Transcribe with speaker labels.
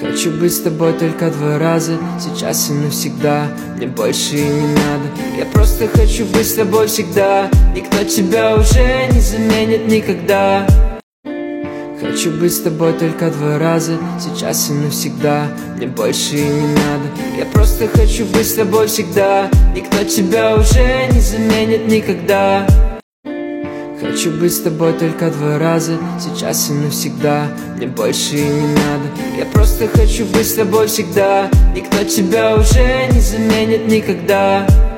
Speaker 1: Хочу быть с тобой только 2 раза, сейчас и навсегда, мне больше и не надо. Я просто хочу быть с тобой всегда, никто тебя уже не заменит никогда. Хочу быть с тобой только 2 раза, сейчас и навсегда, мне больше и не надо. Я просто хочу быть с тобой всегда, никто тебя уже не заменит никогда. Хочу быть с тобой только 2 раза, сейчас и навсегда, мне больше и не надо. Я просто хочу быть с тобой всегда, никто тебя уже не заменит никогда.